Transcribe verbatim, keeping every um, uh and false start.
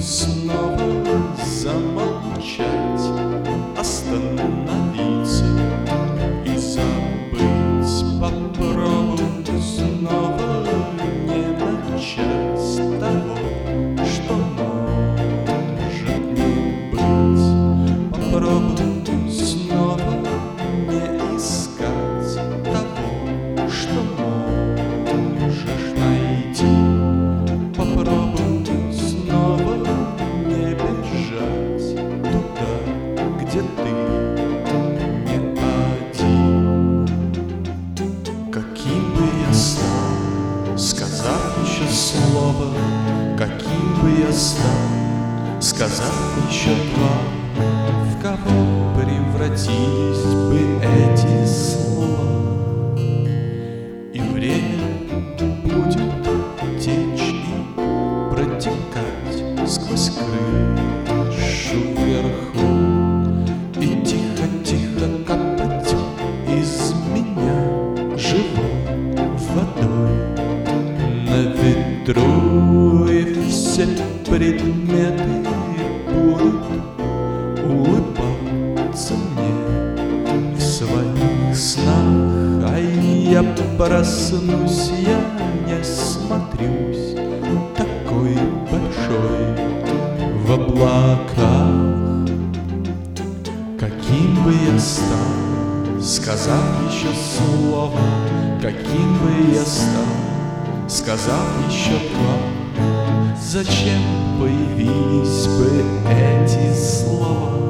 снова замолчать, остановиться и забыть. Попробуй снова не начать с того, что может не быть. Попробуй снова не искать того, что можешь найти. Попробуй снова не бежать туда, где ты не один. Каким бы я стал, сказав еще слово, каким бы я стал, сказав еще два, в кого превратились бы эти слова? И время будет течь и протекать сквозь крышу вверху и тихо-тихо капать из меня живой водой на ветру. И все предметы будут улыбаться мне в своих снах, а я проснусь, я не смотрюсь такой большой в облаках. Каким бы я стал, сказав еще слово, каким бы я стал, сказав еще два, зачем появились бы эти слова?